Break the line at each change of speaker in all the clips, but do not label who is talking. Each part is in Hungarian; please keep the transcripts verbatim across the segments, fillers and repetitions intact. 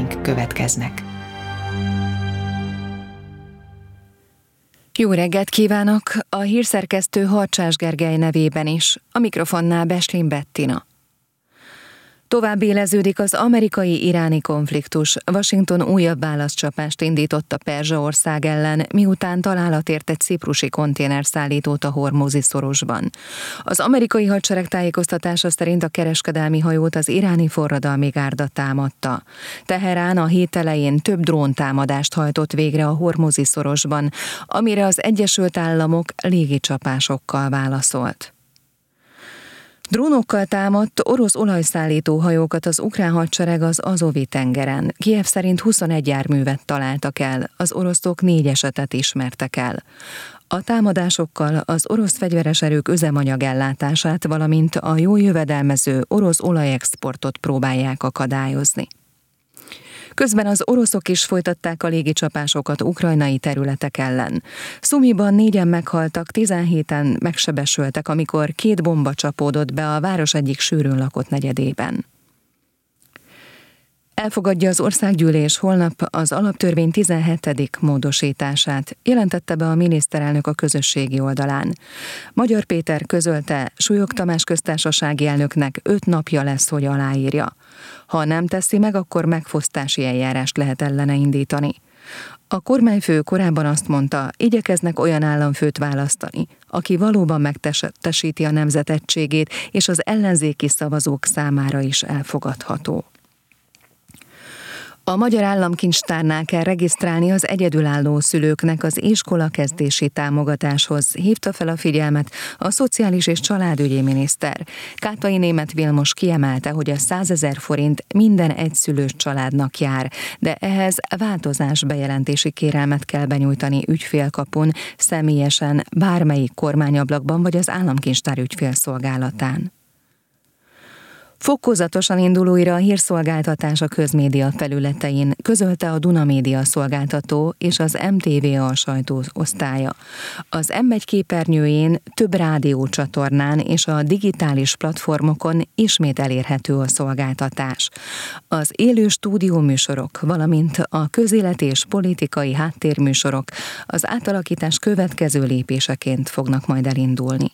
híreink következnek.
Jó reggelt kívánok! A hírszerkesztő Harcsás Gergely nevében is, a mikrofonnál Beslin Bettina. Tovább éleződik az amerikai-iráni konfliktus. Washington újabb válaszcsapást indított a Perzsa-ország ellen, miután találat ért egy ciprusi konténerszállítót a Hormuzi-szorosban. Az amerikai hadsereg tájékoztatása szerint a kereskedelmi hajót az iráni forradalmi gárda támadta. Teherán a hét elején több dróntámadást hajtott végre a Hormuzi-szorosban, amire az Egyesült Államok légicsapásokkal válaszolt. Drónokkal támadt orosz olajszállító hajókat az ukrán hadsereg az Azovi-tengeren. Kijev szerint huszonegy járművet találtak el, az oroszok négy esetet ismertek el. A támadásokkal az orosz fegyveres erők üzemanyagellátását, valamint a jól jövedelmező orosz olajexportot próbálják akadályozni. Közben az oroszok is folytatták a légicsapásokat ukrajnai területek ellen. Szumiban négyen meghaltak, tizenhéten megsebesültek, amikor két bomba csapódott be a város egyik sűrűn lakott negyedében. Elfogadja az országgyűlés holnap az alaptörvény tizenhetedik módosítását, jelentette be a miniszterelnök a közösségi oldalán. Magyar Péter közölte, Súlyog Tamás köztársasági elnöknek öt napja lesz, hogy aláírja. Ha nem teszi meg, akkor megfosztási eljárást lehet ellene indítani. A kormányfő korábban azt mondta, igyekeznek olyan államfőt választani, aki valóban megtestesíti a nemzet egységét, és az ellenzéki szavazók számára is elfogadható. A Magyar Államkincstárnál kell regisztrálni az egyedülálló szülőknek az iskolakezdési támogatáshoz, hívta fel a figyelmet a Szociális és Családügyi miniszter. Kátai Németh Vilmos kiemelte, hogy a százezer forint minden egyszülős családnak jár, de ehhez változás bejelentési kérelmet kell benyújtani ügyfélkapun, személyesen, bármelyik kormányablakban vagy az Államkincstár ügyfélszolgálatán. Fokozatosan indul újra a hírszolgáltatás a közmédia felületein, közölte a Duna Média szolgáltató és az em té vé á sajtóosztálya. Az em egy képernyőjén, több rádiócsatornán és a digitális platformokon ismét elérhető a szolgáltatás. Az élő stúdióműsorok, valamint a közélet és politikai háttérműsorok az átalakítás következő lépéseként fognak majd elindulni.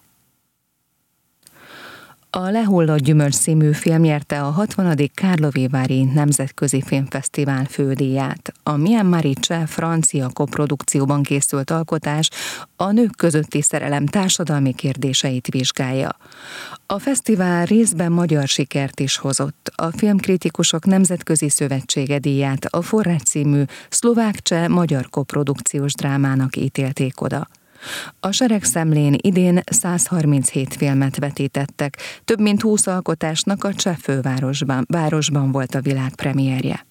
A Lehullott gyümölcs című film nyerte a hatvanadik Karlovy-vári Nemzetközi Filmfesztivál fődíját. A Myanmari cseh-francia koprodukcióban készült alkotás a nők közötti szerelem társadalmi kérdéseit vizsgálja. A fesztivál részben magyar sikert is hozott. A Filmkritikusok Nemzetközi Szövetsége díját a Forrás című szlovák-cseh-magyar koprodukciós drámának ítélték oda. A seregszemlén idén száz harminchét filmet vetítettek, több mint húsz alkotásnak a cseh fővárosban városban volt a világpremierje.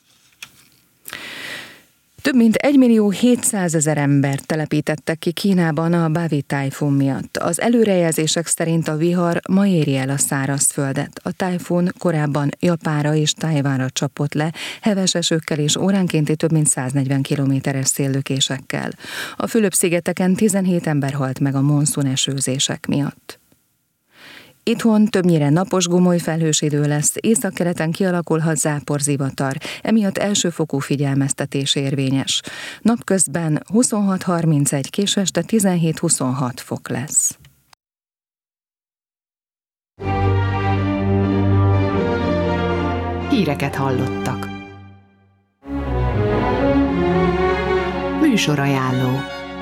Több mint egymillió hétszázezer embert telepítettek ki Kínában a Bavi tájfun miatt. Az előrejelzések szerint a vihar ma éri el a szárazföldet. A tájfun korábban Japánra és Tajvanra csapott le, heves esőkkel és óránkénti több mint száznegyven kilométeres széllökésekkel. A Fülöp-szigeteken tizenhét ember halt meg a monszun esőzések miatt. Itthon többnyire napos gomoly felhős idő lesz, északkeleten kialakulhat záporzivatar, emiatt elsőfokú figyelmeztetés érvényes. Napközben huszonhat harmincegy, késő este tizenhét huszonhat fok lesz.
Híreket hallottak. Műsorajánló.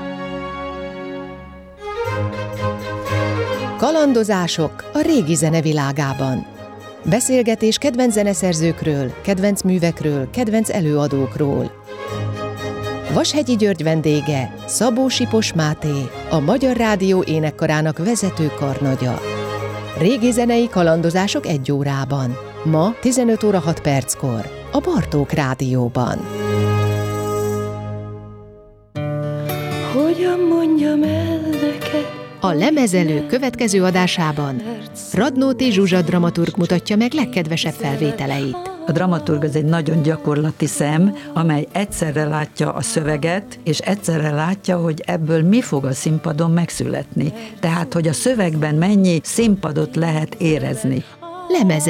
Kalandozások a régi zene világában. Beszélgetés kedvenc zeneszerzőkről, kedvenc művekről, kedvenc előadókról. Vashegyi György vendége Szabó Sipos Máté, a Magyar Rádió énekkarának vezető karnagya. Régi zenei kalandozások egy órában. Ma tizenöt óra hat perckor a Bartók Rádióban.
Hogyan mondjam el neked?
A Lemezelő következő adásában Radnóti Zsuzsa dramaturg mutatja meg legkedvesebb felvételeit.
A dramaturg az egy nagyon gyakorlati szem, amely egyszerre látja a szöveget, és egyszerre látja, hogy ebből mi fog a színpadon megszületni. Tehát, hogy a szövegben mennyi színpadot lehet érezni.
Lemezelő.